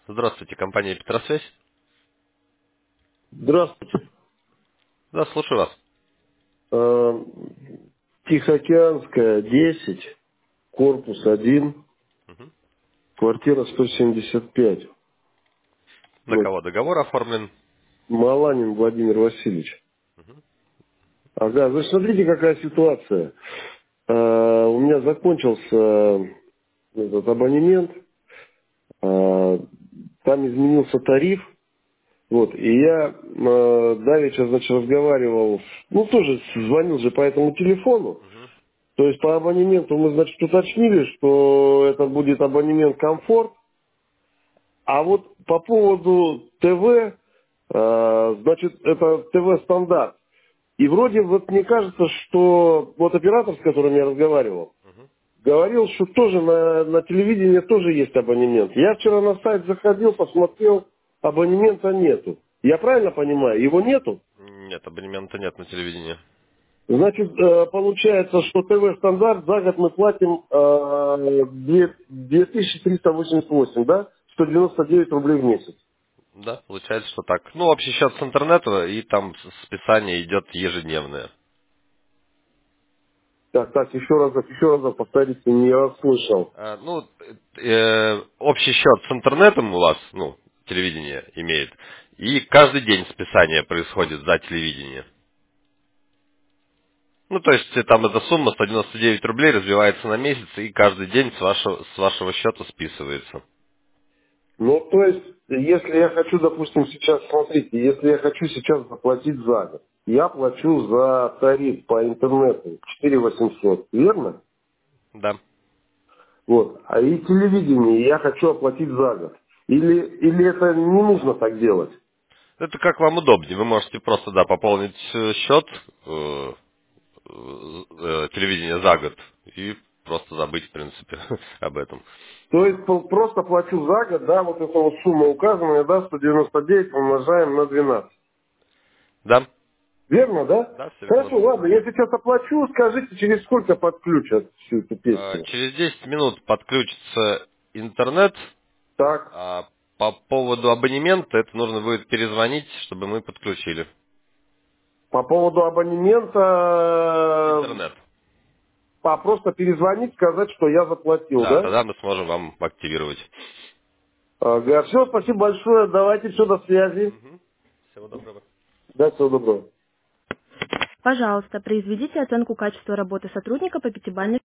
Здравствуйте, компания Петросвязь. Здравствуйте. Да, слушаю вас. Э, Тихоокеанская, 10, корпус 1, Мгм. квартира 175. На Вот. кого договор оформлен? Маланин Владимир Васильевич. Мгм. Ага, вы смотрите, какая ситуация. У меня закончился этот абонемент, там изменился тариф. Вот, и я давеча, значит, разговаривал, ну, тоже звонил же по этому телефону. Мгм. То есть по абонементу мы, значит, уточнили, что это будет абонемент комфорт. А вот по поводу ТВ, значит, это ТВ стандарт. И вроде вот мне кажется, что вот оператор, с которым я разговаривал, Мгм. говорил, что тоже на телевидении тоже есть абонемент. Я вчера на сайт заходил, посмотрел, абонемента нету. Я правильно понимаю, его нету? Нет, абонемента нет на телевидении. Значит, получается, что ТВ стандарт за год мы платим 2388, да? 199 рублей в месяц. Да, получается, что так. Ну, общий счет с интернета, и там списание идет ежедневное. Так, еще разок повторите, не расслышал. Ну, общий счет с интернетом у вас, ну, телевидение имеет, и каждый день списание происходит за телевидение. Ну, то есть там эта сумма 199 рублей разбивается на месяц, и каждый день с вашего счета списывается. Ну, то есть, если я хочу, допустим, сейчас, смотрите, если я хочу сейчас заплатить за год, я плачу за тариф по интернету 4800, верно? Да. Вот. А и телевидение я хочу оплатить за год. Или это не нужно так делать? Это как вам удобнее. Вы можете просто, да, пополнить счет телевидения за год и просто забыть, в принципе, об этом. То есть просто плачу за год, да, вот эта вот сумма указанная, да, 199 умножаем на 12. Да? Верно, да? Да, все верно. Хорошо, ладно, я сейчас оплачу, скажите, через сколько подключат всю эту песню? Через 10 минут подключится интернет. Так, А по поводу абонемента это нужно будет перезвонить, чтобы мы подключили. по поводу абонемента, Интернет. просто перезвонить, сказать, что я заплатил, Да, да? тогда мы сможем вам активировать. Ага, все, спасибо большое, давайте, все, до связи. Мгм. Всего доброго. Да, всего доброго. Пожалуйста, произведите оценку качества работы сотрудника по пятибалльной